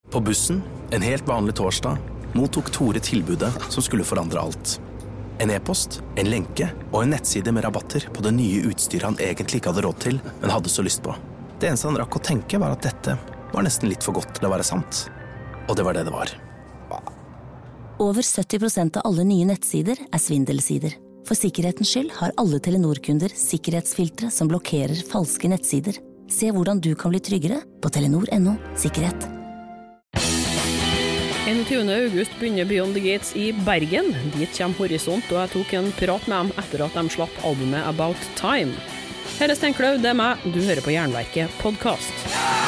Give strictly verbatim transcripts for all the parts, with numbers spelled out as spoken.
På bussen, en helt vanlig torsdag, mottok Tore tilbudet som skulle forandre alt. En e-post, en lenke og en nettside med rabatter på det nye utstyret han egentlig ikke hadde råd til, men hadde så lyst på. Det eneste han rakk å tenke var at dette var nesten litt for godt til å være sant. Og det var det det var. Over sytti prosent av alle nye nettsider er svindelsider. For sikkerhetens skyld har alle Telenor-kunder sikkerhetsfiltre som blokkerer falske nettsider. Se hvordan du kan bli tryggere på telenor punktum no sikkerhet. enogtyvende august begynner Beyond the Gates i Bergen. Dit kommer Horisont, og jeg tok en prat med dem etter at de slapp albumet About Time. Her er Steinkløv, det er meg. Du hører på Jernverket podcast.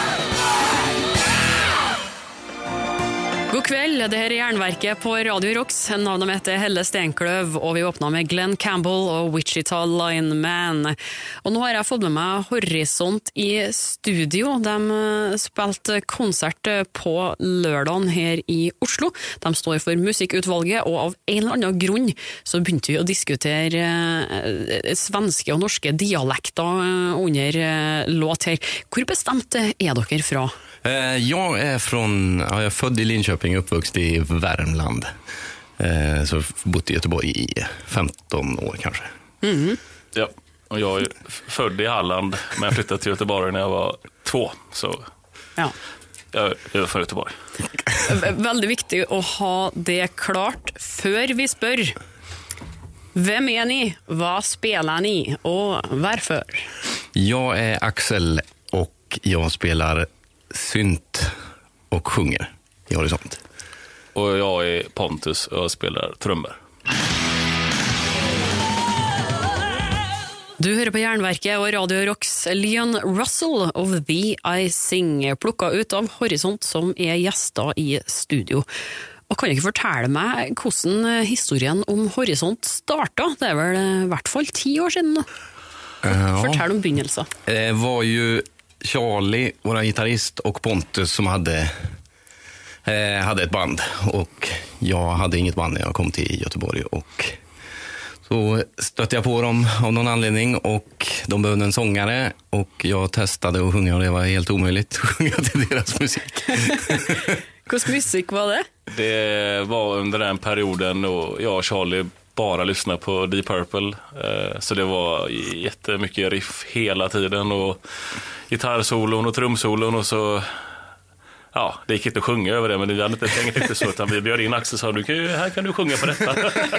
God kveld, det her er Jernverket på Radio Rocks. Navnet mitt er Helle Steinkløv, og vi åpner med Glenn Campbell og Wichita Lineman. Og nå har jeg fått med meg Horisont i studio. De spilte konsert på lørdagen her i Oslo. De står for musikkutvalget, og av en eller annen grunn så begynte vi å diskutere eh, svenske og norske dialekter under eh, låt her. Hvor bestemt er dere fra? Jag är från, ja, jag är född i Linköping, uppvuxen i Värmland. Eh, så bott i Göteborg i femton år kanske. Mm. Ja, och jag är född i Halland men jag flyttade till Göteborg när jag var två. Så ja. jag är från Göteborg. Väldigt viktigt att ha det klart för vi spör. Vem är ni? Vad spelar ni? Och varför? Jag är Axel och jag spelar synt och sjunger i Horisont. Och jag är Pontus och jag spelar trummor. Du hører på Jernverket og Radio Rocks Leon Russell of The I Sing, plukket ut av Horisont som er gjester i studio. Og kan du ikke fortelle meg hvordan historien om Horisont startet? Det er vel i hvert fall ti år siden nå. Fortell om begynnelsen. Det var ju Charlie, vår gitarrist, och Pontus som hade, eh, hade ett band. Och jag hade inget band när jag kom till Göteborg. Och så stötte jag på dem av någon anledning. Och de behövde en sångare. Och jag testade att sjunga och det var helt omöjligt att sjunga till deras musik. Vilken musik var det? Det var under den perioden då jag och Charlie bara lyssnade på Deep Purple. Så det var jättemycket riff hela tiden och gitarrsolon och trumsolon och så ja, det gick inte att sjunga över det men det hade inte tänkt inte så utan vi bjöd in Axel och sa du kan, här kan du sjunga på detta.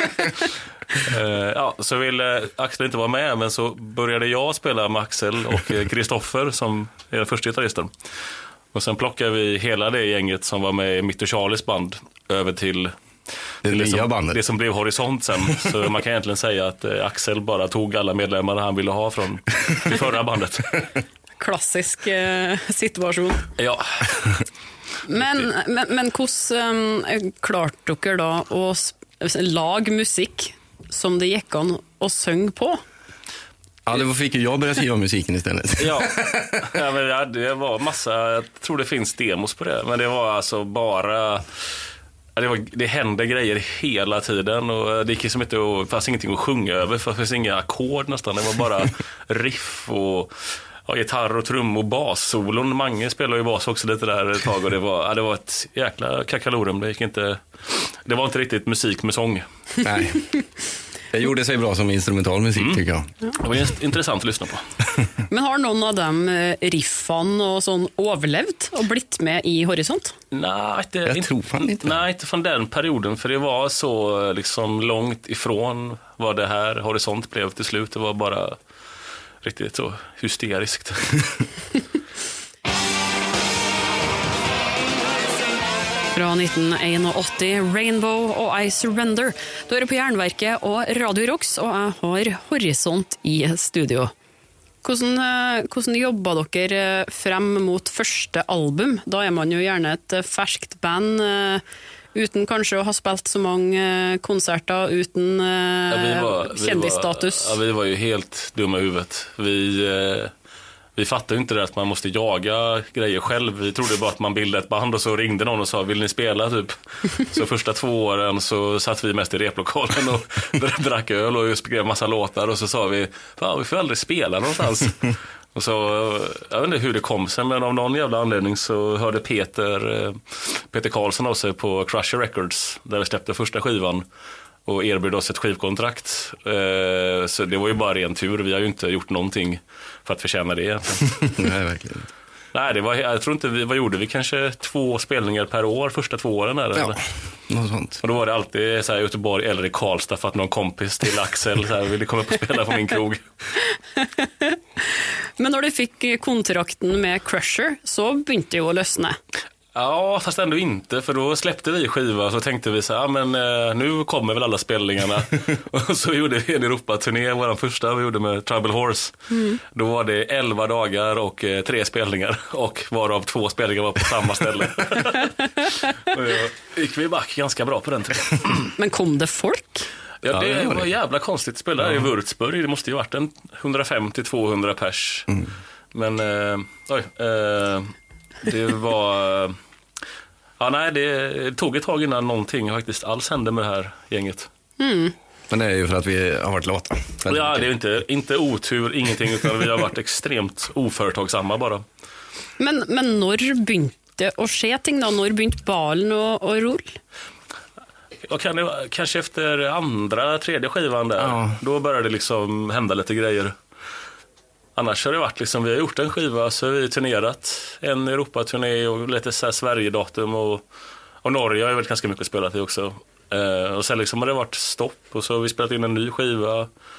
Ja, så ville Axel inte vara med men så började jag spela med Axel och Kristoffer som är den första gitarristen. Och sen plockade vi hela det gänget som var med i mitt och Charlies band över till det, det, nya som, bandet. det som blev Horisont sen. Så man kan egentligen säga att eh, Axel bara tog alla medlemmar han ville ha från det förra bandet. Klassisk eh, situation. Ja. Men, men, men hvordan um, klarte dere da å lage musikk som det gikk an å synge på? Ja, det fick ju jag börja skriva musiken istället. Ja, ja men det, det var massa, jag tror det finns demos på det, men det var alltså bara, det, var, det hände grejer hela tiden och det gick liksom inte, det fanns ingenting att sjunga över för det fanns inga ackord nästan, det var bara riff och ja, gitarr och trum och bassolon. Mange spelade ju bas också lite där ett tag och det var, ja, det var ett jäkla kakalorum, det gick inte, det var inte riktigt musik med sång. Nej. Det gjorde sig bra som instrumental musik mm. tycker jag. Det var intressant att lyssna på. Men har någon av dem riffan och sån överlevt och blivit med i Horisont? Nej, inte, jag inte, tror fan inte. Nej, inte från den perioden för det var så liksom långt ifrån vad det här Horisont blev till slut. Det var bara riktigt så hysteriskt. Fra nitten åttien, Rainbow og I Surrender. Du er på Jernverket og Radio Rocks, og jeg har Horisont i studio. Hvordan, hvordan jobber dere frem mot første album? Da er man jo gjerne et ferskt band, uten kanskje å ha spilt så mange konserter, uten ja, vi var, kjendisstatus. Vi var, ja, vi var ju helt dumma i huvudet. Vi... Vi fattade inte det att man måste jaga grejer själv. Vi trodde bara att man bildade ett band och så ringde någon och sa vill ni spela typ. Så första två åren så satt vi mest i replokalen och drack öl och skrev massa låtar och så sa vi fan vi får aldrig spela någonstans. Och så, jag vet inte hur det kom sen, men av någon jävla anledning så hörde Peter, Peter Karlsson av sig på Crusher Records, där vi släppte första skivan och erbjöd oss ett skivkontrakt. Så det var ju bara ren tur, vi har ju inte gjort någonting för att förtjäna det. Nej, verkligen. Nej, det var, jag tror inte vi, vad gjorde vi? Kanske två spelningar per år, första två åren eller? Ja, något sånt. Och då var det alltid så här, Göteborg eller i Karlstad för att någon kompis till Axel så här, ville komma upp och spela på min krog. Men när du fick kontrakten med Crusher så började det ju att lösna. Ja, fast ändå inte, för då släppte vi skiva så tänkte vi så här, ja, men eh, nu kommer väl alla spelningarna. Och så gjorde vi en Europa-turné, vår första vi gjorde med Trouble Horse. Mm. Då var det elva dagar och eh, tre spelningar, och varav två spelningar var på samma ställe. Och jag gick vi back ganska bra på den tiden. Men kom det folk? Ja, det, ja, det var, var jävla konstigt att spela ja. i Würzburg. Det måste ju varit en hundrafemtio till tvåhundra pers. Mm. Men, eh, oj, eh, det var... Ja, nej, det tog ett tag innan någonting faktiskt alls hände med det här gänget. Mm. Men det är ju för att vi har varit låta. Ja, det är inte, inte otur, ingenting, utan vi har varit extremt oföretagsamma bara. Men, men när började att ske ting då? När började balen och, och rull? Ja, kan det, kanske efter andra, tredje skivan där. Ja. Då började det liksom hända lite grejer. Annars har det varit liksom, vi har gjort en skiva så har vi turnerat en Europaturné och lite så här Sverige-datum och, och Norge har jag väl ganska mycket spelat i också. Eh, och sen liksom har det varit stopp och så har vi spelat in en ny skiva.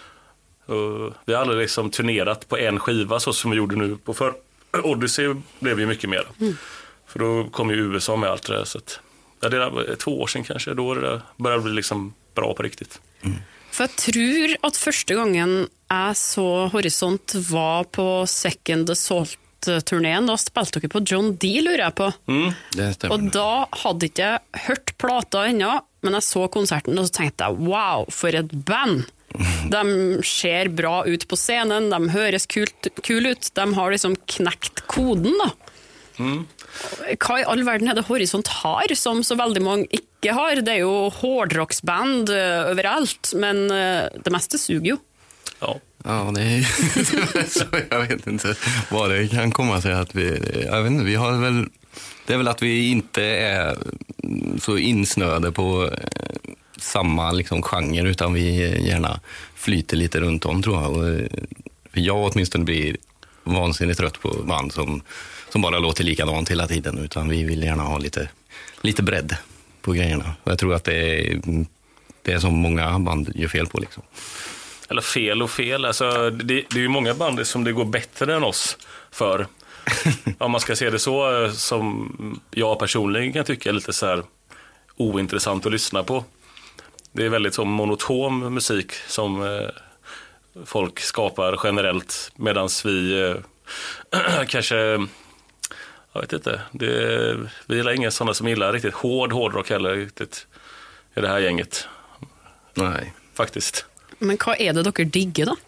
Och vi har aldrig liksom turnerat på en skiva så som vi gjorde nu på för Odyssey blev ju mycket mer. Mm. För då kom ju U S A med allt det där, så att, ja, det var två år sedan kanske, då det började bli liksom bra på riktigt. Mm. For jeg tror at første gangen jeg så Horisont var på Second Assault-turneen, da spilte dere på John D, lurer jeg på. Mm, det stemmer. Og da hadde ikke jeg hørt plata ennå, men jeg så konserten og så tenkte jeg, wow, for et band! De ser bra ut på scenen, de høres kult, kul ut, de har liksom knekt koden da. Mm. Hva i all verden er det Horisont har som så veldig mange ikke har? Det er jo hårdrocksband överallt, men det meste suger jo. Ja, ja det är så jag vet inte vad det kan komma sig att vi, jag vet inte, vi har väl, det är väl att vi inte är så insnöade på samma liksom genre, utan vi gärna flyter lite runt om, tror jag. Och jag åtminstone blir vansinnigt trött på band som som bara låter likadant hela tiden, utan vi vill gärna ha lite, lite bredd på grejerna. Och jag tror att det är, det är som många band gör fel på. Liksom. Eller fel och fel. Alltså, det, det är ju många band som det går bättre än oss för. Om man ska se det så, som jag personligen kan tycka är lite så här ointressant att lyssna på. Det är väldigt så monoton musik som eh, folk skapar generellt, medan vi eh, kanske... Jag vet inte, det, vi gillar inga sådana som gillar riktigt hård hårdrock heller riktigt i det här gänget. Nej. Faktiskt. Men vad är det dere digger då?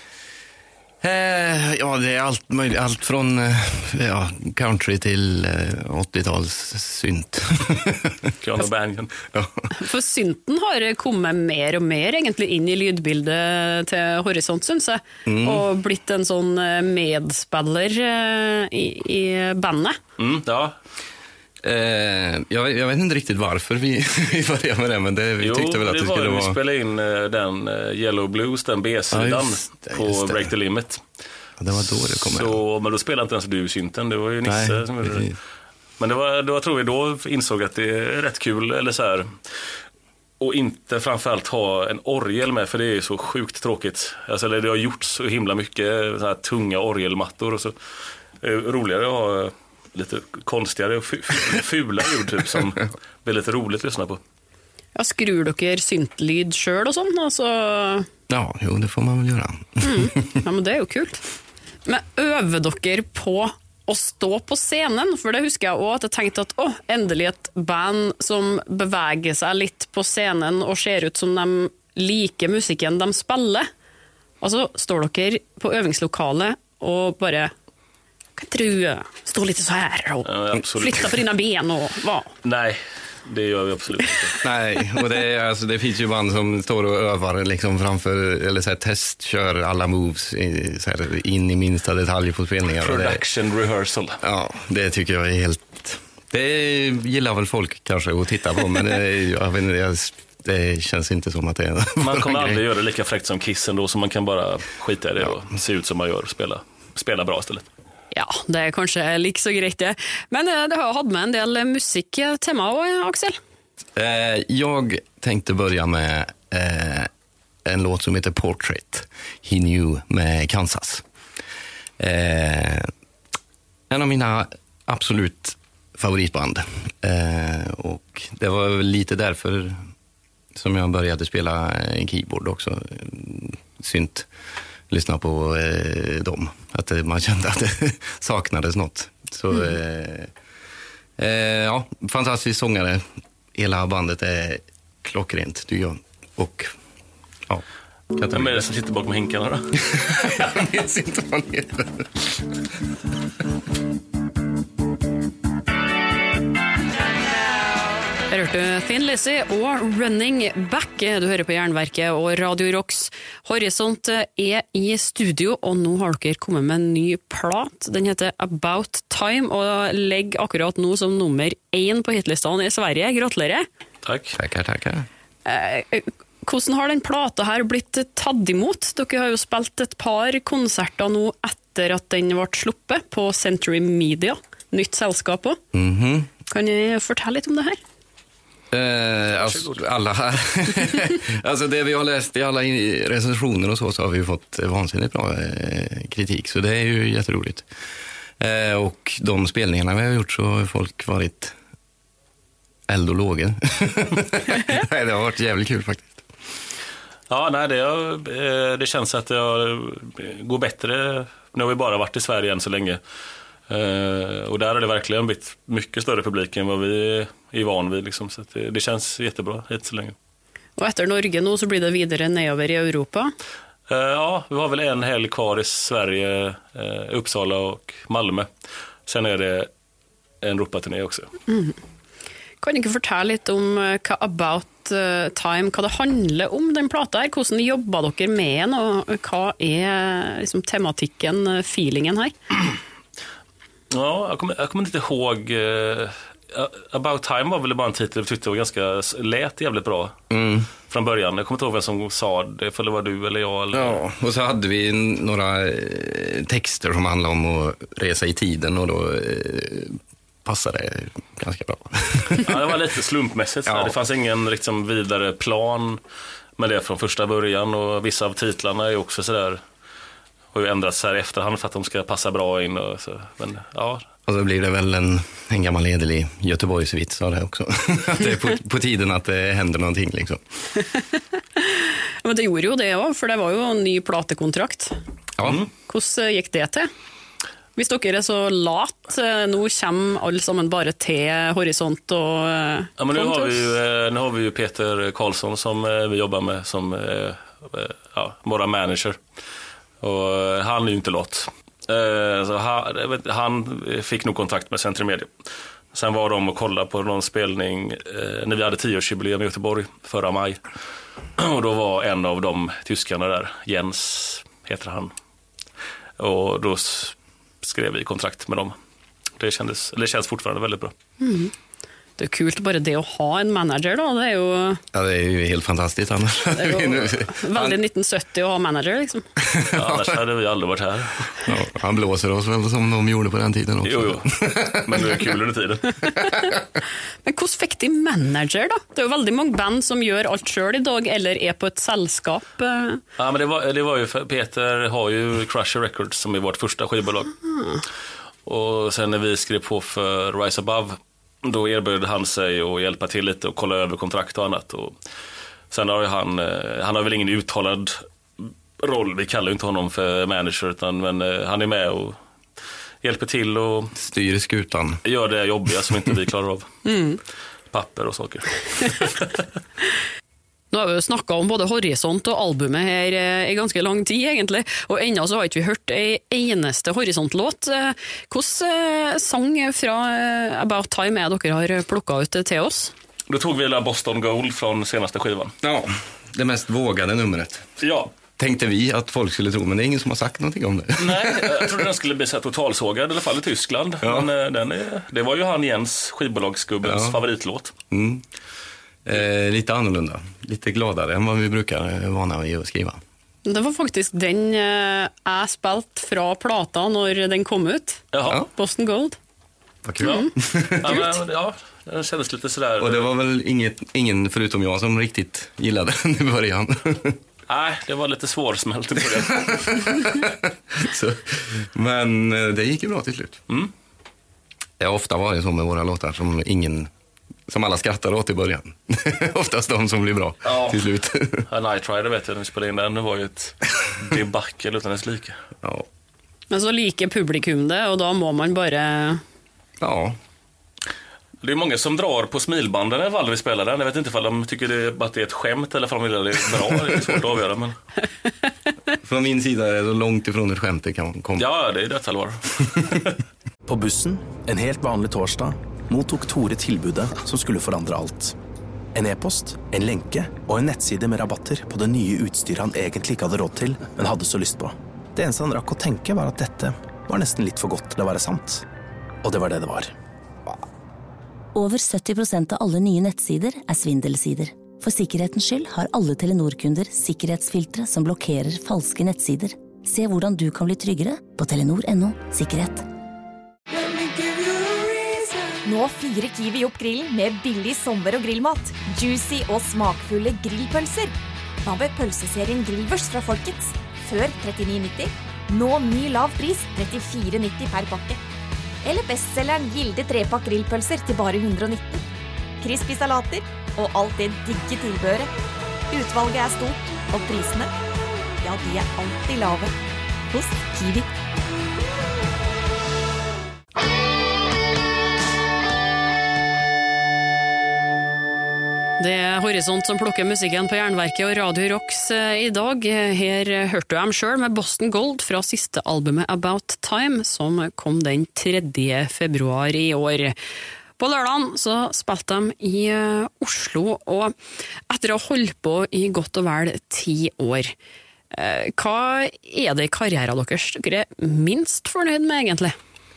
Eh, ja, det är allt möjligt, allt från eh, ja, country till eh, åttio-tals synt. John O'Banion. Ja. För synten har kommit mer och mer egentligen in i ljudbildet till Horisont, syns jag. Mm. Och blivit en sån medspelare i, i bandet. Mm, ja. Eh, jag, jag vet inte riktigt varför vi, vi började med det, men det, vi jo, tyckte väl att det, det skulle var, vara... vi spelade in uh, den uh, Yellow Blues, den B-sidan ja, det, på Break the Limit. Ja, det var då det kom. Så, men då spelade inte ens du synten, det var ju Nisse. Nej, som det. Men det var, då tror vi då insåg att det är rätt kul, eller så här, och inte framförallt ha en orgel med, för det är så sjukt tråkigt. Alltså, det har gjort så himla mycket så här tunga orgelmattor och så. Det är roligare att ha lite konstigare och fula ljud typ, som blir lite roligt att lyssna på. Ja, skrur dere syntlyd själv och sånt? Alltså... Ja, jo, det får man väl göra. Mm. Ja, men det är ju kul. Men övar dere på att stå på scenen? För det huskar jag också, att jag tänkte att åh, ändelig ett band som beväger sig lite på scenen och ser ut som de liker musiken de spelar. Och så står dere på övningslokalet och bara... Kan inte du stå lite så här och ja, flytta på dina ben och vad? Nej, det gör vi absolut inte. Nej, och det, är, alltså, det finns ju band som står och övar liksom framför, eller så här, testkör alla moves i, så här, in i minsta detalj på spelningar. Production och det, rehearsal. Ja, det tycker jag är helt... Det gillar väl folk kanske att titta på, men det, jag vet inte, det känns inte som att det är... Man kommer aldrig göra det lika fräckt som Kiss ändå, så man kan bara skita i det och se ut som man gör och spela, spela bra istället. Ja, det är kanske lika så grejt det. Men det har haft med en del musik till mig, Axel. Eh, jag tänkte börja med eh, en låt som heter Portrait, He Knew med Kansas. Eh, en av mina absolut favoritband. Eh, och det var väl lite därför som jag började spela en keyboard också. Synt. Lyssna på eh, dem. Att eh, man kände att det saknades något. Så mm. eh, eh, ja, fantastisk sångare. Hela bandet är klockrent, tycker jag. Och ja. Vem är det som sitter bakom hinkarna då? Jag minns inte vad han heter. Her hørte Thin Lizzy og Running Back. Du hører på Jernverket og Radio Rocks. Horisont er i studio, og nå har dere kommet med en ny plat. Den heter About Time, og legger akkurat nå som nummer én på hitlistene i Sverige. Gratulerer. Takk. Tackar, tackar. Eh, hvordan har den plata her blitt tatt imot? Dere har jo spilt et par konserter nå etter at den ble sluppet på Century Media. Nytt selskap også. Mhm. Kan ni fortelle litt om det her? Eh, alltså, alla alltså det vi har läst i alla recensioner och så, så har vi ju fått vansinnigt bra eh, kritik, så det är ju jätteroligt. Eh, och de spelningarna vi har gjort så har folk varit eld och lågor. Nej, det har varit jävligt kul faktiskt. Ja, nej, det, är, det känns att det går bättre. Nu har vi bara varit i Sverige än så länge. Uh, och där har det verkligen blivit mycket större publik än vad vi är van vid liksom. Så det, det känns jättebra hit så länge. Och efter Norge nu så blir det vidare nedover i Europa? Uh, ja, vi har väl en helg kvar i Sverige, uh, Uppsala och Malmö. Sen är det en Europaturné också. Mm. Kan du inte fortelle lite om uh, About Time, vad det handlar om den plata här? Hvordan jobbar dere med den, och vad är liksom tematiken, feelingen här? Ja, jag kommer, jag kommer inte ihåg. Uh, About Time var väl bara en titel jag tyckte var ganska lät jävligt bra mm. från början. Jag kommer inte ihåg vem som sa det, för det var du eller jag. Eller... Ja, och så hade vi några eh, texter som handlade om att resa i tiden, och då eh, passade det ganska bra. Ja, det var lite slumpmässigt. Ja. Det fanns ingen liksom, vidare plan med det från första början, och vissa av titlarna är också sådär, har ju ändrats här i efterhand för att de ska passa bra in. Och så. Men, ja. Och så blir det väl en, en gammal edelig Göteborgsvits av det också. Att det är på, på tiden att det händer någonting liksom. Men det gjorde ju det också, för det var ju en ny platekontrakt. Ja. Mm. Hur gick det till? Hvis dere er så lat, nu kommer alle sammen bare till Horisont och ja, men nu har vi ju, nu har vi ju Peter Karlsson som vi jobbar med som ja, våra manager. Och han är ju inte lat. Så han, han fick nog kontakt med Centrum Media. Sen var de och kollade på någon spelning när vi hade tioårsjubileum i Göteborg förra maj. Och då var en av de tyskarna där, Jens heter han. Och då skrev vi kontrakt med dem. Det kändes, eller det känns fortfarande väldigt bra. Mm. Det är kul bara det att ha en manager då. Det är ju ja, det är ju helt fantastiskt annars. Det är ju väldigt nittonhundrasjuttio att ha manager liksom. Ja, annars hade vi aldrig varit här. Ja, han blåser oss väl som de gjorde på den tiden också. Jo, jo. Men det är kul under tiden. Men hur fick de manager då? Det är ju väldigt många band som gör allt själv idag eller är på ett sällskap. Ja, men det var, det var ju för Peter har ju Crusher Records som är vårt första skivbolag. Mm. Och sen när vi skrev på för Rise Above, då erbjöd han sig att hjälpa till lite och kolla över kontrakt och annat. Och sen har ju han, han har väl ingen uttalad roll, vi kallar ju inte honom för manager, utan, men han är med och hjälper till och styr skutan. Gör det jobbiga som inte vi klarar av. Mm. Papper och saker. Nu har vi jo snakket om både Horisont og albumet her i ganske lang tid egentlig, og enda så har ikke vi hørt en eneste Horisont-låt. Hvordan sang fra About Time er dere har plukket ut til oss? Då tog vi Boston Gold från senaste skivan. Ja, det mest vågade numret. Ja. Tänkte vi att folk skulle tro, men det är ingen som har sagt någonting om det. Nej, jag trodde den skulle bli så här totalsågad, i alla fall i Tyskland. Ja. Men den är, det var ju han Jens, skivbolagsgubbens Ja. favoritlåt. Mm. Eh, lite annorlunda, lite gladare än vad vi brukar vana vid att skriva. Det var faktiskt den eh, jag spalt från platan när den kom ut. Jaha. Ja. Boston Gold. Vad kul. Ja. Ja, men, ja, den kändes lite sådär. Och det var väl inget, ingen förutom jag som riktigt gillade den i början. Nej, det var lite svårsmält i början. Så, men eh, det gick ju bra till slut. Mm. Det har ofta varit så med våra låtar som ingen, som alla skrattar åt i början. Oftast de som blir bra Ja. till slut. Ja, Night Rider vet jag, när vi spelade in den, det var ju ett debacle utan dess like. Ja. Men så liker publikum det, och då må man bara... Ja. Det är många som drar på smilbanden när Valve spelar den. Jag vet inte om de tycker det, att det är ett skämt eller om de vill att det är bra. Det är svårt att avgöra. Men... Från min sida är det så långt ifrån ett skämt det kan komma. Ja, det är detta allvar. På bussen, en helt vanlig torsdag, mottog Tore tilbudet som skulle forandre allt. En e-post, en lenke og en nettside med rabatter på det nye utstyret han egentlig ikke hadde råd til, men hadde så lyst på. Det eneste han rakk å tenke var at dette var nesten litt for godt til å være sant. Og det var det det var. Over sytti prosent av alle nye nettsider er svindelsider. For sikkerhetens skyld har alle Telenor-kunder sikkerhetsfiltre som blokkerer falske nettsider. Se hvordan du kan bli tryggere på telenor punktum no sikkerhet. Nå fyrer Kiwi opp grillen med billig sommer- og grillmat. Juicy og smakfulle grillpølser. Hva med pølseserien Grillvers fra Folkets? Før trettini nitti. Nå ny lav pris trettifire nitti per pakke. Eller bestselgeren Gilde trepakk grillpølser til bare hundre og nitten. Crispy salater og alt det digge tilbehøret. Utvalget er stort, og prisene, ja, de er alltid lave. Hos Kiwi. Det er Horisont som plukker musikken på Jernverket og Radio Rocks i dag. Her hørte du dem selv med Boston Gold fra siste albumet About Time, som kom den tredje februar i år. På lørdagen så spilte de i Oslo, og etter å ha holdt på i godt og vel ti år. Hva er det i karrieren deres dere er minst fornøyd med egentlig?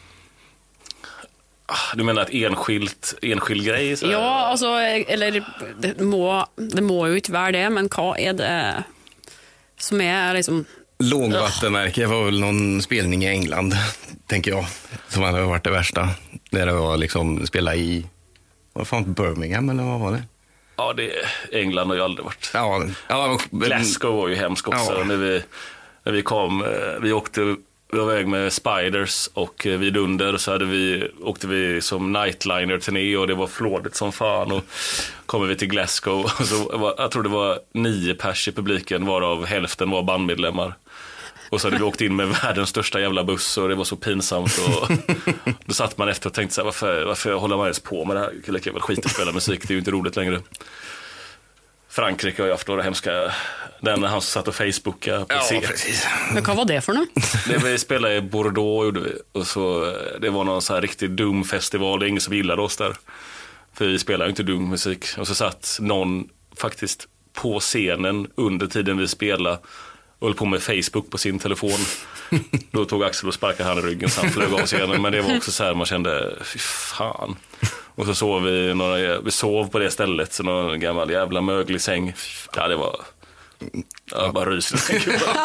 Du menar ett enskilt, enskild grej? Så Ja, alltså, eller det må, det må ju inte vara det, men vad är det som är liksom... Lågvattenmärke var väl någon spelning i England, tänker jag, som hade varit det värsta. Där det var liksom spela i, vad fan, Birmingham eller vad var det? Ja, det, England har ju aldrig varit. Ja, ja men, Glasgow var ju hemskt också. Ja. När, vi, när vi kom, vi åkte... Vi var väg med Spiders och vid under så hade vi, åkte vi som nightliner-turné och det var flådigt som fan. Och kommer vi till Glasgow och så var, jag tror det var nio pers i publiken varav hälften var bandmedlemmar. Och så hade vi åkt in med världens största jävla buss och det var så pinsamt. Och då satt man efter och tänkte så här, varför, varför håller man ens på med det här? Jag kan väl skit att spela musik, det är ju inte roligt längre. Frankrike har ju haft några hemska... Den han som satt och Facebookade på ja, C. precis. Men vad var det för något? Det vi spelade i Bordeaux gjorde vi. Och så, det var någon så här riktigt dum festival. Det är ingen som gillade oss där. För vi spelar ju inte dum musik. Och så satt någon faktiskt på scenen under tiden vi spelade och höll på med Facebook på sin telefon. Då tog Axel och sparkade han i ryggen så han flög av scenen. Men det var också så här man kände, fy fan. Och så sov vi, några, vi sov på det stället. Så någon gammal jävla möglig säng. Ja, det var... Ja, bara ryser.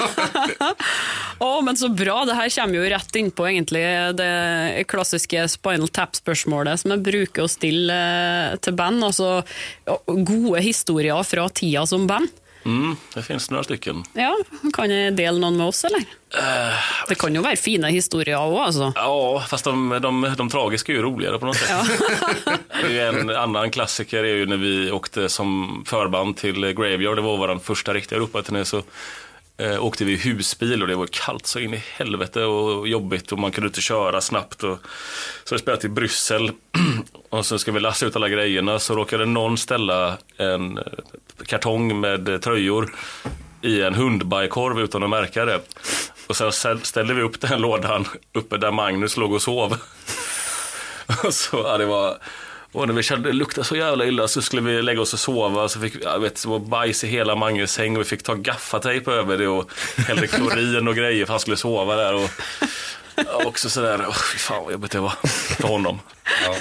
Åh, oh, men så bra. Det här kommer ju rätt in på egentligen det klassiska Spinal Tap-spørsmålet som jag brukar stille till band. Alltså, gode historier från tida som band. Mm, det finns några stycken. Ja, kan ni dela någon med oss eller? Uh, det kan ju vara fina historier också alltså. Ja, fast de, de, de tragiska är ju roligare på något sätt. Ja. Det är en annan klassiker är ju när vi åkte som förband till Graveyard. Det var vår första riktiga Europaturné, så eh, åkte vi i husbil och det var kallt så in i helvete och jobbigt och man kunde inte köra snabbt. Och, så vi spelade till Bryssel och så ska vi lasta ut alla grejerna, så råkade någon ställa en kartong med tröjor i en hundbajkorv utan att märka det. Och sen ställde vi upp den lådan uppe där Magnus låg och sov. Och så, ja, det var, Och när vi kände det luktade så jävla illa så skulle vi lägga oss och sova. Så fick jag vet, så var bajs i hela Manges säng och vi fick ta gaffatejp över det och hällde klorin och grejer för han skulle sova där. Och också sådär, oh, fan vad jobbigt det var för honom. Ja.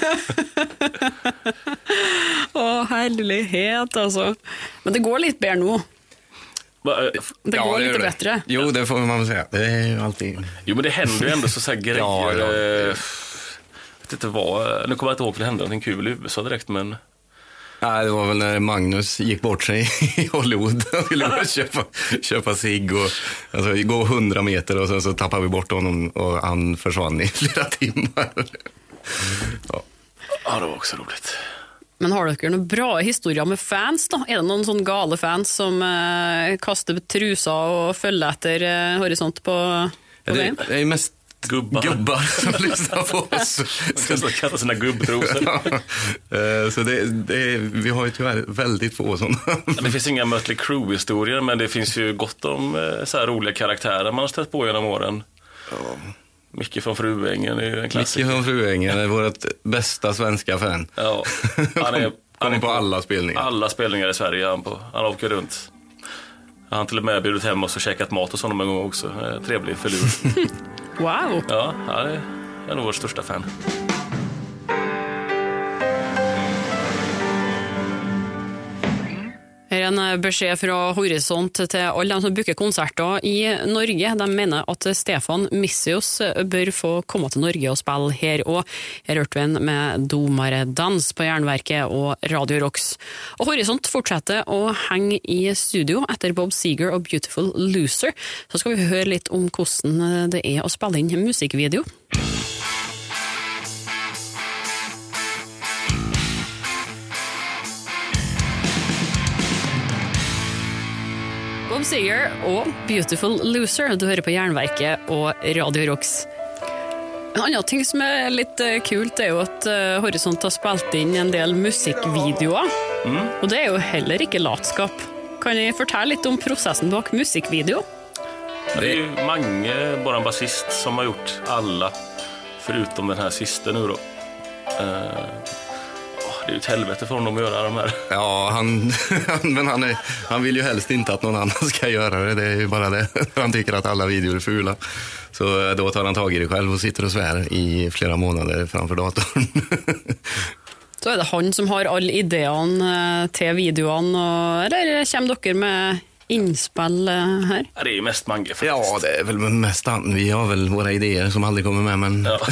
Åh, härlighet alltså. Men det går lite bättre nu. Det ja, går det lite det. bättre. Jo, det får man väl säga. Det är ju alltid... Jo, men det händer ju ändå så, så här grejer. ja, ja. Jag vet inte vad. Nu kommer jag inte ihåg för det hände någonting kul i U S A direkt, men... Nej, det var väl när Magnus gick bort sig i Hollywood. Han ville bara köpa, köpa cigg och alltså, gå hundra meter och sen så tappade vi bort honom och han försvann i flera timmar. Ja, ja det var också roligt. Men har dere några bra historier med fans då? Är det någon sån gale fans som eh, kastar trusa och följer efter eh, Horisont på, på det, vägen? det är mest Gubbar. gubbar som lyssnar på oss. De ska kasta sina gubbtrosor. Ja, så det, det, vi har ju tyvärr väldigt få sådana. Det finns inga Mötley Crüe-historier, men det finns ju gott om så här roliga karaktärer man har stött på genom åren. Ja. Micke från Fruängen är ju en klassiker. Micke från Fruängen är vårt bästa svenska fan. Ja, han är, han är på alla spelningar. Alla spelningar i Sverige han på. Han åker runt. Han har till och med bjudit hem oss och käkat mat hos honom en gång också. Trevlig förlur. Wow. Ja, han är, är nog vår största fan. Her er en beskjed fra Horisont til alle de som booker konserter i Norge. De mener at Stefan Missius bør få komme til Norge og spille her. Og her hørte vi en med Domaredans på Jernverket og Radio Rocks. Og Horisont fortsetter å henge i studio etter Bob Seger og Beautiful Loser. Så skal vi høre litt om hvordan det er å spille inn musikkvideo. Bob Seger og Beautiful Loser. Du hører på Jernverket og Radio Rocks. En annen ting som er litt kult er jo at Horisont har spilt inn en del musikkvideoer. Mm. Og det er jo heller ikke latskap. Kan ni fortelle litt om prosessen bak musikkvideo? Det är ju Mange, bara en basist, som har gjort alla förutom den här sista nu då. Uh... Det är ju ett helvete för honom att göra de här. Ja, han, men han, är, han vill ju helst inte att någon annan ska göra det. Det är ju bara det. Han tycker att alla videor är fula. Så då tar han tag i det själv och sitter och svär i flera månader framför datorn. Så är det han som har all idén till videon, och, eller kommer dere med inspel här? Ja, det är ju mest Mange faktiskt. Ja, det är väl mest han. Vi har väl våra idéer som aldrig kommer med, men... Ja.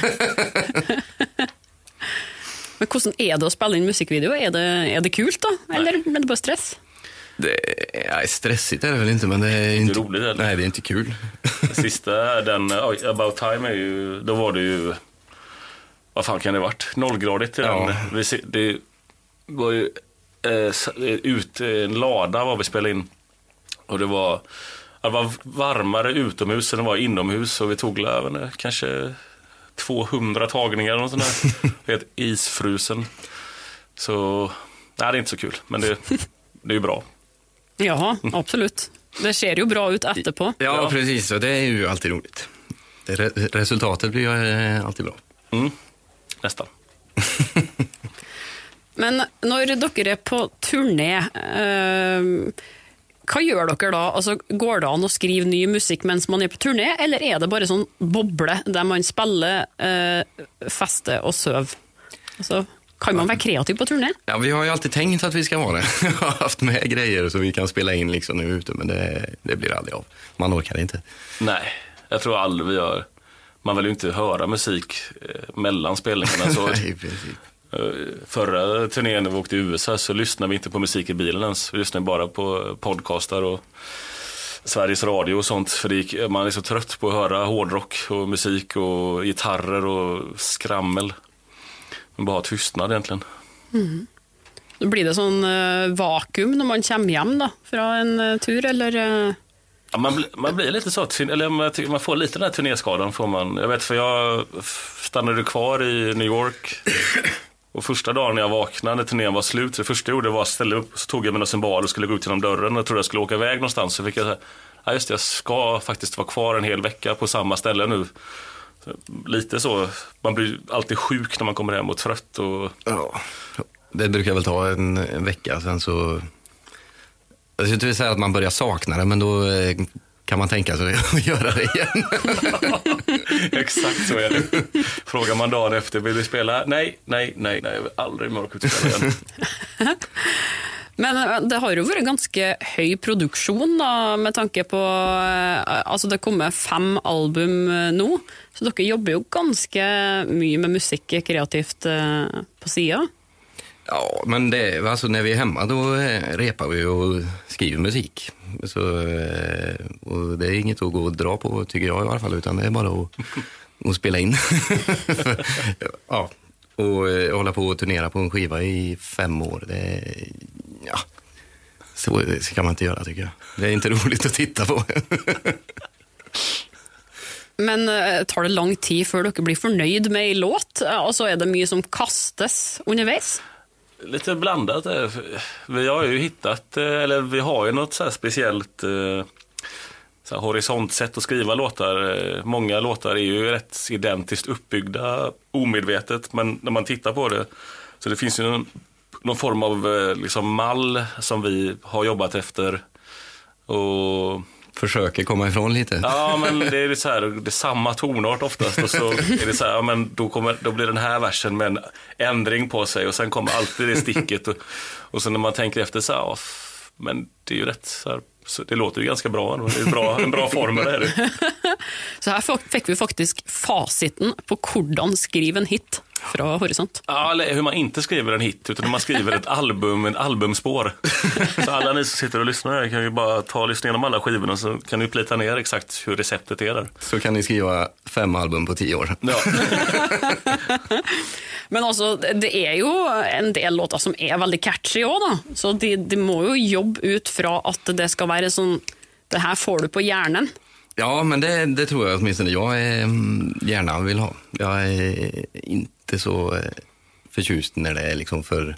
Men hvordan er det å spille inn musikkvideo? Er det, er det kult då? Eller är det bara stress? Det är stressigt är det väl inte, men det är inte, det är roligt, eller? Nej, det är inte kul. Det sista, den oh, About Time är ju, då var det ju, vad fan kan det ha varit? Nollgradigt i den. Ja. Det var ju eh, ut en lada var vi spelade in. Och det var, det var varmare utomhus än det var inomhus, och vi tog även kanske tvåhundra tagningar och sånt där. Helt isfrusen. Så nej, det är inte så kul, men det, det är ju bra. Ja, absolut. Det ser ju bra ut efterpå. Ja, ja. Precis. Och det är ju alltid roligt. Det, resultatet blir ju alltid bra. Mm. Nästan. Men när dere är på turné, eh, vad gör dere då? Alltså, går det an att skriva ny musik mens man är på turné, eller är det bara sån bobble där man spelar, eh, feste och söv? Alltså, kan man vara kreativ på turné? Ja, vi har ju alltid tänkt att vi ska vara det. Vi har haft med grejer så vi kan spela in liksom nu ute, men det, det blir aldrig av. Man orkar inte. Nej, jag tror aldrig vi gör. Man vill ju inte höra musik eh, mellan spelningarna. Så. Nej, precis. Förra turnén när vi åkte i U S A så lyssnade vi inte på musik i bilen ens. Vi lyssnade bara på podcastar och Sveriges Radio och sånt. För det gick, man är så trött på att höra hårdrock och musik och gitarrer och skrammel. Man bara har tystnad egentligen. Mm. Då blir det sån uh, vakuum när man kommer hem då, från en uh, tur, eller... Uh... Ja, man, man blir lite så, eller man, man får lite den här turnéskadan får man. Jag vet, för jag stannade kvar i New York. Och första dagen när jag vaknade när turnén var slut, det första jag gjorde var att ställa upp, så tog jag mina cymbal och skulle gå ut genom dörren och trodde jag skulle åka iväg någonstans. Så fick jag säga, ja just det, jag ska faktiskt vara kvar en hel vecka på samma ställe nu. Så Lite så, man blir alltid sjuk när man kommer hem och trött. Och... Ja, det brukar väl ta en, en vecka, sen så... Jag skulle inte säga att man börjar sakna det, men då eh, kan man tänka sig att göra det igen. Exakt så är det. Frågar man dagen efter, vill du spela? Nej, nej, nej, nej, jag vill aldrig mer åka ut och spela igen. Men det har jo vært ganske høy produksjon da, med tanke på, altså det kommer fem album nå, så dere jobber jo ganske mye med musikk kreativt på sida. Ja, men det, alltså när vi är hemma då eh, repar vi och skriver musik. Så, eh, och det är inget att gå och dra på, tycker jag i alla fall, utan det är bara att, att spela in. Ja, och eh, hålla på och turnera på en skiva i fem år, det, ja, så kan man inte göra, tycker jag. Det är inte roligt att titta på. Men tar det lång tid för dere blir förnöjd med en låt? Och så är det mycket som kastas underveis? Lite blandat. Vi har ju hittat, eller vi har ju något så här speciellt så här horisontsätt att skriva låtar. Många låtar är ju rätt identiskt uppbyggda omedvetet, men när man tittar på det så det finns ju någon, någon form av liksom mall som vi har jobbat efter och försöker komma ifrån lite. Ja, men det är så här, det är samma tonart oftast och så är det så här, ja, men då kommer då blir den här versen med en ändring på sig och sen kommer alltid det sticket och och så när man tänker efter så här, ja, men det är ju rätt så här, så det låter ju ganska bra, det är bra en bra formel är det. Så här fick vi faktiskt faciten på hur skriva en hit från Horisont. Ja, eller hur man inte skriver en hit utan hur man skriver ett album, en albumspår. Så alla ni som sitter och lyssnar här kan ju bara ta och lyssna igenom alla skivorna så kan ni plita ner exakt hur receptet är där. Så kan ni skriva fem album på tio år. Ja. Men alltså, det är ju en del låtar som är väldigt catchy också då. Så det, det må ju jobba ut från att det ska vara sån, det här får du på hjärnan. Ja, men det, det tror jag åtminstone jag är, gärna vill ha. Jag är inte så förtjust när det är liksom för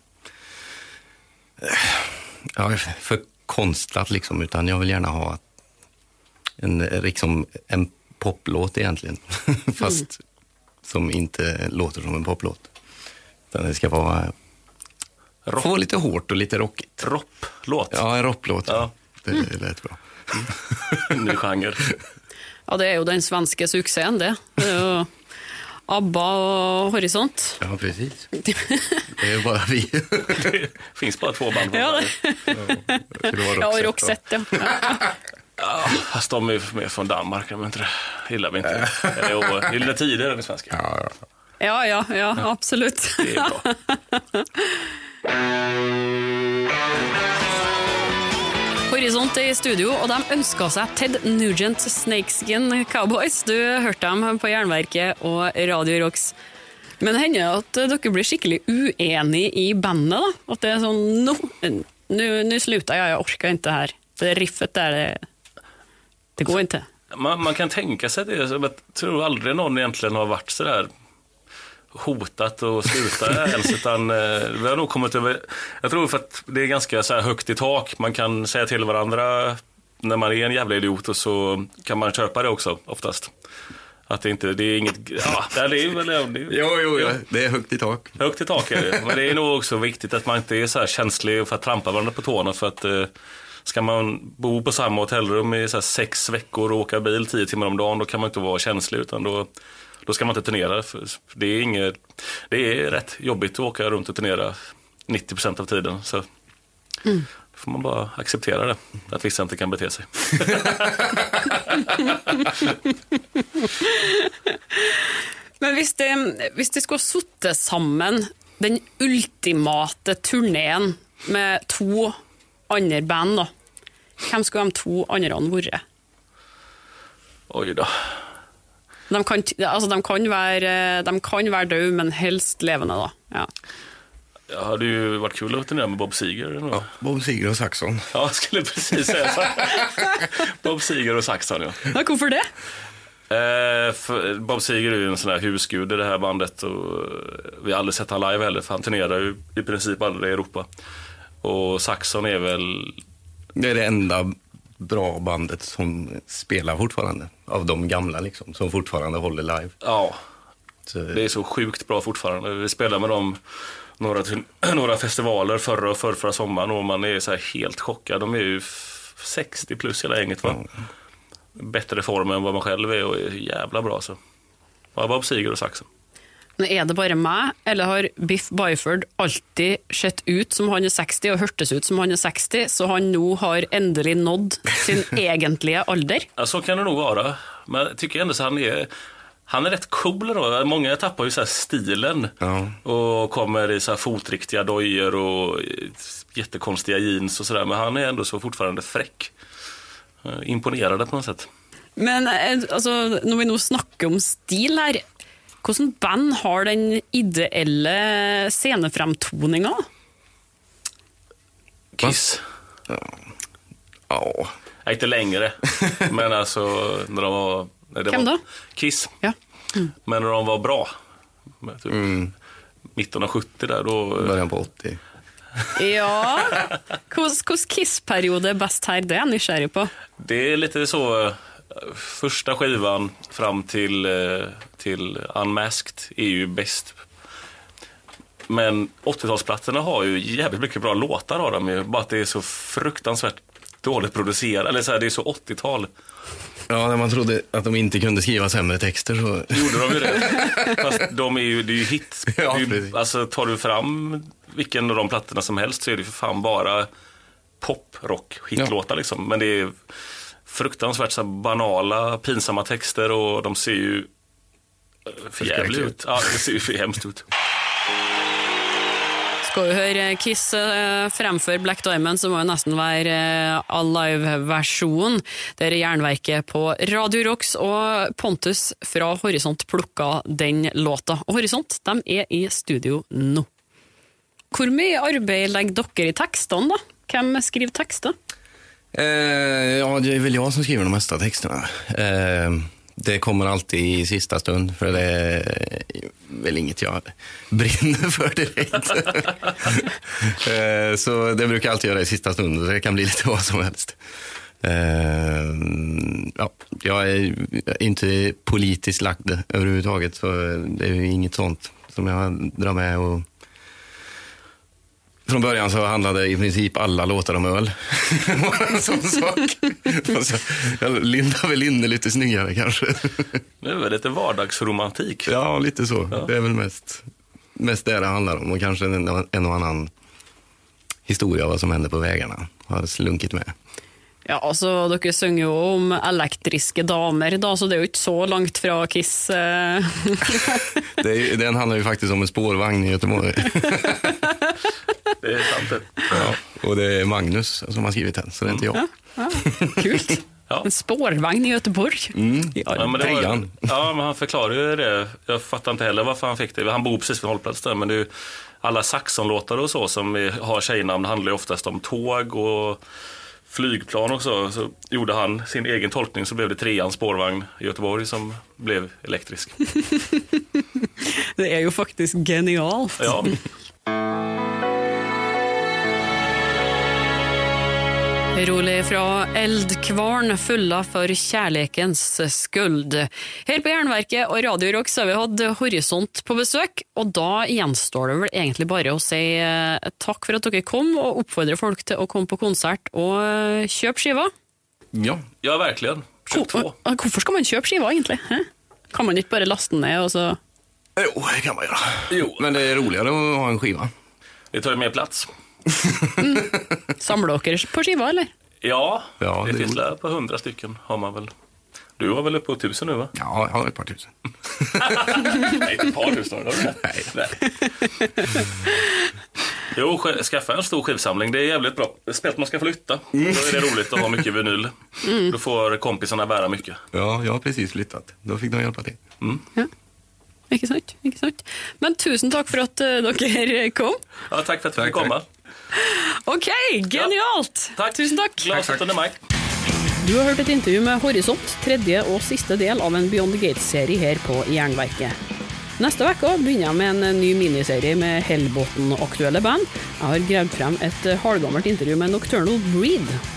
ja, för konstlat liksom, utan jag vill gärna ha en, liksom, en poplåt egentligen. Fast mm. som inte låter som en poplåt. Utan det ska vara Rock. Få lite hårt och lite rockigt. Ropp-låt. Ja, en ropp-låt. Ja. Det är rätt bra. Ny genre. Ja, det är ju den svenska succén det. Det är ju ABBA och Horisont. Ja, precis. Det är ju bara vi. Det finns bara två band. Ja, det ja, och Roxette, ja. Ja, fast de är med från Danmark, men inte det gillar vi inte. Det är Gyllene Tider, den svenska. Ja, ja. Ja, ja, ja, absolut. Det är bra. Horisont är i studio, och de önskar sig Ted Nugent Snakeskin Cowboys. Du hørte dem på Jernverket och Radio Rocks. Men det händer att dere blir skickligt uenige i bandet då? Att det är sån, no, nu, nu slutar jag, jag orkar inte här. Det riffet där, det, det går inte. Man, man kan tänka sig det, jag tror aldrig någon egentligen har varit så där hotat och sluta ens, utan eh, vi har nog kommit över, jag tror för att det är ganska så här högt i tak, man kan säga till varandra när man är en jävla idiot och så kan man köpa det också oftast. Att det inte, det är inget, ja, det är väl det är, Jo, jo, jo, det är högt i tak. Högt i tak är det, men det är nog också viktigt att man inte är så här känslig för att trampa varandra på tårna, för att eh, ska man bo på samma hotellrum i så här sex veckor och åka bil tio timmar om dagen, då kan man inte vara känslig, utan då Då ska man inte turnera, för det är inget, det är rätt jobbigt att åka runt och turnera nittio procent av tiden, så mm. då får man bara acceptera det, att vissa inte kan bete sig. Men hvis det, hvis det skulle sitte sammen den ultimate turnén med to andre band då, hvem skulle de to andre være? Oj då. De kan, alltså de kan være, de kan være døde, men helst levende da. Ja. Ja, hade ju varit kul att turnera med Bob Seger. Ja, Bob Seger och Saxon. Ja, jag skulle precis säga så. Bob Seger och Saxon, ja. Ja, varför det? Eh, för Bob Seger är ju en sån här husgud i det här bandet, och vi har aldrig sett han live heller, för han turnerar ju i princip aldrig i Europa. Och Saxon är väl... Det är det enda bra bandet som spelar fortfarande. Av de gamla liksom, som fortfarande håller live. Ja, Så, det är så sjukt bra fortfarande. Vi spelar med dem några, till, några festivaler förra och förra, förra sommaren och man är så här helt chockad. De är ju sextio plus hela gänget, va? Ja. Bättre form än vad man själv är och är jävla bra så. Ja, Bob Seger och saxen. Men är det bara mig, eller har Biff Byford alltid sett ut som han är sextio och hörtes ut som han är sextio, så han nu har ändelig nådd sin egentliga ålder? Ja, så kan det nog vara. Men jag tycker ändå så han är han är rätt cool då. Många tappar ju så här stilen Ja. och kommer i så här fotriktiga dojor och jättekonstiga jeans och sådär, men han är ändå så fortfarande fräck. Imponerande på något sätt. Men alltså, när vi nu snackar om stil här, hvordan band har den ideelle sceneframtoningen? Kiss. Ja. Nej, inte längre. Men alltså när de var... Nej, det Vem var då? Kiss. Ja. Mm. Men när de var bra. Typ Mm. mitten av sjuttio där då... Början på åttio. Ja, hvordan Kiss-periode är bäst här, det är jag nysgjerrig på. Det är lite så... Första skivan fram till, till Unmasked är ju bäst. Men åttiotalsplattorna har ju jävligt mycket bra låtar av dem ju. Bara att det är så fruktansvärt dåligt producerat. Eller så här, det är så åttiotal. Ja, när man trodde att de inte kunde skriva sämre texter så... Gjorde de ju det. Fast de är ju, det är ju hit. Ja, det är ju, precis. alltså tar du fram vilken av de plattorna som helst så är det för fan bara pop, rock, hitlåtar liksom. Men det är fruktansvärt så här banala, pinsamma texter och de ser ju för jävligt ut. Ja, det ser ju för hemskt ut. Ska vi høre Kiss eh, fremfor Black Diamond, så må det nesten være eh, live-versjon. Det er Jernverket på Radio Rocks, og Pontus fra Horisont plukka den låta. Og Horisont, de er i studio nå. Hvor mye arbeid legger dere i tekstene da? Hvem skriver tekster? Eh, ja, det är väl jag som skriver de mesta texterna. Eh, det kommer alltid i sista stund, för det är väl inget jag brinner för direkt. eh, så det brukar jag alltid göra i sista stund, så det kan bli lite vad som helst. Eh, ja, jag är inte politiskt lagd överhuvudtaget, så det är ju inget sånt som jag drar med. Och från början så handlade i princip alla låtar om öl. En sån sak. Så jag lindar väl in det lite snyggare kanske. Det är väl lite vardagsromantik. Ja, lite så. Ja. Det är väl mest, mest det det handlar om. Och kanske en, en och annan historia av vad som händer på vägarna har slunkit med. Ja, altså, dere synger jo om elektriske damer da, så det är ju inte så långt från Kiss. Eh. det är, den handlar ju faktiskt om en spårvagn i Göteborg. Det är sant det. Ja, och det är Magnus som har skrivit den, så det är inte jag. Ja, ja, kult. Ja. En spårvagn i Göteborg. Mm. Ja, Ja, men det var, Trean. ja, men han förklarar ju det. Jag fattar inte heller varför han fick det. Han bor precis vid hållplats där, men det är ju alla Saxon-låtar och så som har tjejnamn handlar ju oftast om tåg och flygplan och så. Så gjorde han sin egen tolkning, så blev det trean spårvagn i Göteborg som blev elektrisk. Det är ju faktiskt genialt. Ja. Rolig fra Eldkvarn, fulla for kjærlekens skuld. Her på Jernverket og Radio Rock så har vi hatt Horisont på besøk, og da gjenstår det vel egentlig bare å si eh, takk for at dere kom, og oppfordre folk til å komme på konsert og eh, kjøpe skiva. Ja, Ja, verkligen. Köp två. Hvor- Hvorfor skal man kjøpe skiva egentlig? Hæ? Kan man ikke bare laste den ned og så... jo, det kan man göra. Jo. Men det är roligare att ha en skiva. Det tar ju mer plats. Samler dere på skiva, eller? Ja, Ja, det, det är finns där på hundra stycken har man väl. Du var väl uppe på tusen nu, va? Ja, jag har ett par tusen. Nej, inte ett par tusen. Har du det? Nej. Nej. Jo, sk- skaffa en stor skivsamling. Det är jävligt bra. Speciellt man ska flytta. Då är det roligt att ha mycket vinyl. Då får kompisarna bära mycket. Ja, jag har precis flyttat. Då fick de hjälpa till. Ikke sant? Ikke sant? Men tusen takk for at uh, dere kom. Ja, tack för att du Tack, fick komma. Ok, genialt! Tack. Tusen takk. Glad sjuttonde maj. Du har hørt et intervju med Horisont, tredje og siste del av en Beyond the Gates-serie her på Jernverket. Neste vecka begynner jeg med en ny miniserie med Hellbotn-aktuelle band. Jeg har gravd frem et halvgammelt intervju med Nocturnal Breed.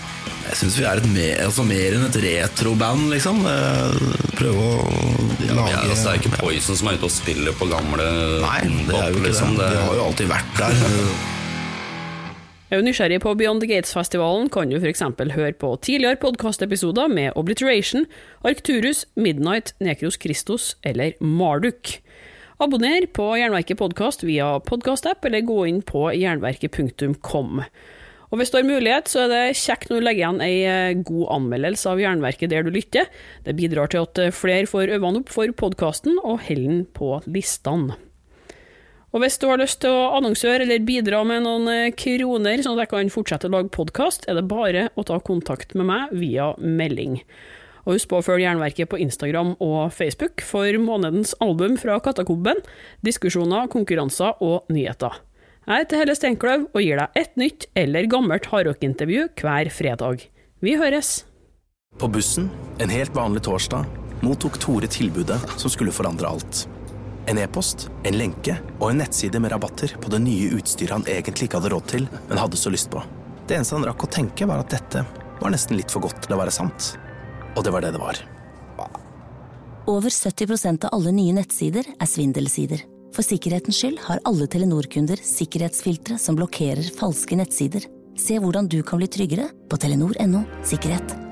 Jeg synes vi er et mer, altså mer enn et retro-band, liksom. Prøve å ja, lage... Ja, altså, det er ikke Poison som er ute og spiller på gamle... Nei, det er jo ikke liksom, det. De har jo alltid vært der. Er du nysgjerrig på Beyond the Gates-festivalen, kan du for eksempel høre på tidligere podcastepisoder med Obliteration, Arcturus, Midnight, Necros Christus eller Marduk. Abonner på Jernverket podcast via podcast-app, eller gå inn på jernverket punktum com. Og hvis du har mulighet, så er det kjekt når du legger igjen en god anmeldelse av Jernverket der du lytter. Det bidrar til at flere får øvene opp for podcasten og holder den på listene. Og hvis du har lyst til å annonsøre eller bidra med noen kroner, sånn at jeg kan fortsette å lage podcast, er det bare å ta kontakt med meg via melding. Og husk på å følge Jernverket på Instagram og Facebook for månedens album fra Katakomben, diskusjoner, konkurranser og nyheter. Jeg heter Helle Steinkløv og gir deg et nytt eller gammelt hardrock-intervju hver fredag. Vi høres! På bussen, en helt vanlig torsdag, mottok Tore tilbudet som skulle forandre alt. En e-post, en lenke og en nettside med rabatter på det nye utstyret han egentlig ikke hadde råd til, men hadde så lyst på. Det eneste han rakk å tenke var at dette var nesten litt for godt til å være sant. Og det var det det var. Over sytti prosent av alle nye nettsider er svindelsider. For sikkerhetens skyld har alle Telenor-kunder sikkerhetsfiltre som blokkerer falske nettsider. Se hvordan du kan bli tryggere på telenor punktum no sikkerhet.